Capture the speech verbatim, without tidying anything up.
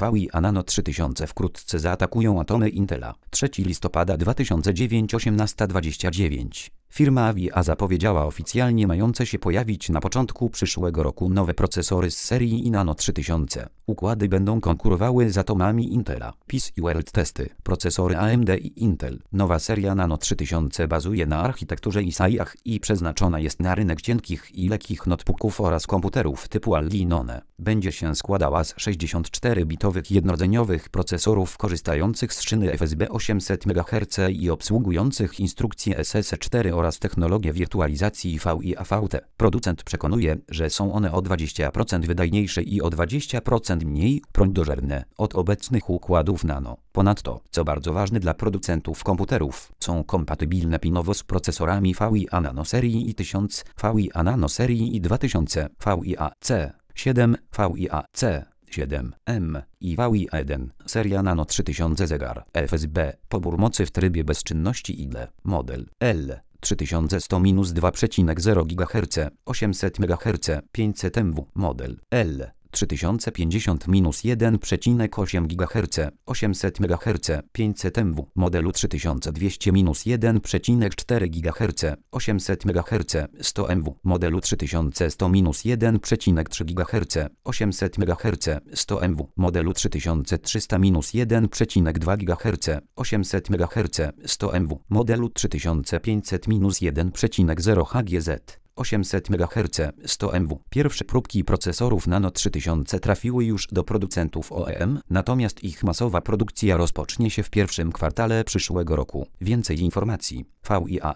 V I A Nano trzy tysiące wkrótce zaatakują atomy Intela. trzeciego listopada dwa tysiące dziewiątego osiemnasta dwadzieścia dziewięć. Firma A V I A zapowiedziała oficjalnie mające się pojawić na początku przyszłego roku nowe procesory z serii i Nano trzy tysiące. Układy będą konkurowały z atomami Intela. P I S i World Testy. Procesory A M D i Intel. Nowa seria Nano trzy tysiące bazuje na architekturze I S A I-ach i przeznaczona jest na rynek cienkich i lekkich notebooków oraz komputerów typu Allinone. Będzie się składała z sześćdziesięcioczterobitowych jednorodzeniowych procesorów korzystających z szyny F S B osiemset megaherców i obsługujących instrukcje S S cztery oraz technologię wirtualizacji V I A V T. Producent przekonuje, że są one o dwadzieścia procent wydajniejsze i o dwadzieścia procent mniej prądożerne od obecnych układów Nano. Ponadto, co bardzo ważne dla producentów komputerów, są kompatybilne pinowo z procesorami V I A Nano serii i tysiąc, V I A Nano serii i dwa tysiące, V I A C siedem, V I A C siedem M i V I A jeden. Seria Nano trzy tysiące zegar F S B, pobór mocy w trybie bezczynności I D E, model L trzy tysiące sto dwa przecinek zero gigaherca, osiemset megaherców, pięćset M W, model L trzy tysiące pięćdziesiąt jeden przecinek osiem gigaherca, osiemset megaherców, pięćset M W, modelu trzy tysiące dwieście jeden przecinek cztery gigaherca, osiemset megaherców, sto M W, modelu trzy tysiące sto jeden przecinek trzy gigaherca, osiemset megaherców, sto M W, modelu trzy tysiące trzysta jeden przecinek dwa gigaherca, osiemset megaherców, sto M W, modelu trzy tysiące pięćset jeden przecinek zero H G Z. osiemset megaherców, sto M W. Pierwsze próbki procesorów Nano trzy tysiące trafiły już do producentów O E M, natomiast ich masowa produkcja rozpocznie się w pierwszym kwartale przyszłego roku. Więcej informacji. V I A